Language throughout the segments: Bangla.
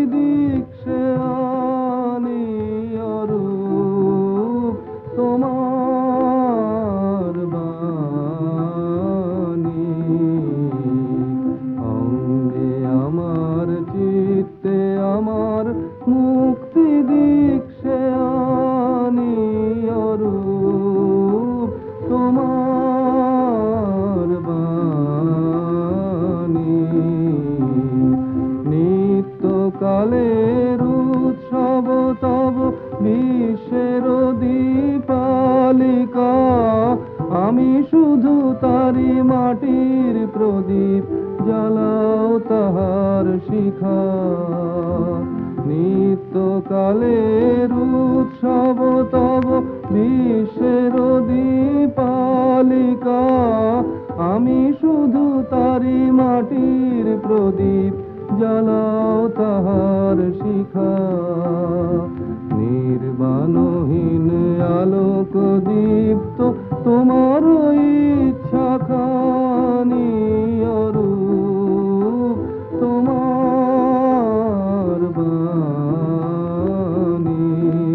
দিক সে আনি অরূপ তোমার বাণী। অঙ্গে আমার চিত্তে আমার মুক্তি দিক সে আনি অরূপ তোমার বাণী। নিত্যকালের উৎসব তব বিশ্বের দীপালিকা, আমি শুধু তারি মাটির প্রদীপ, জ্বালাও তাহার শিখা। নিত্যকালের উৎসব তব বিশ্বের দীপালিকা, আমি শুধু তারি মাটির প্রদীপ, জ্বালাও তাহার শিখা। নির্বাণহীন আলোক দীপ্ত তোমার ইচ্ছা খানি অরূপ তোমার বাণী।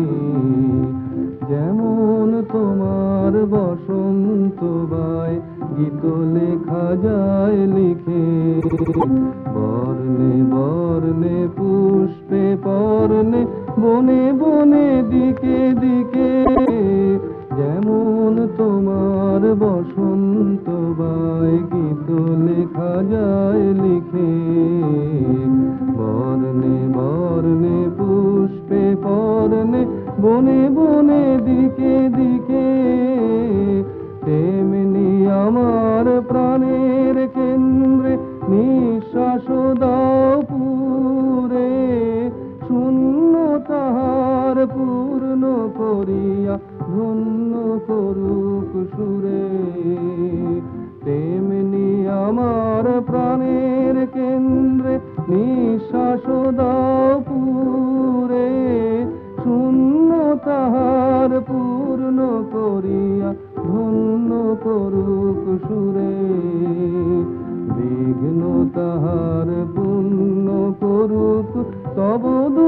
যেমন তোমার বসন্ত বায় গীত লেখা যায় লিখে, বর্ণে বর্ণে পুষ্পে পর্ণে বনে বনে দিকে দিকে। যেমন তোমার বসন্ত বায় গীত লেখা যায় লিখে, বর্ণে বর্ণে পুষ্পে পর্ণে বনে বনে দিকে দিকে। তেমনি আমার প্রাণের কেন্দ্রে নিঃশ্বাস দাও পুরে, শূন্য তাহার পূর্ণ করিয়া ধন্য করুক সুরে। তেমনি আমার প্রাণের কেন্দ্রে নিঃশ্বাস দাও পুরে, শূন্য তাহার পূর্ণ করিয়া ধন্য করুক সুরে। বিঘ্ন তাহার পূর্ণ করুক তব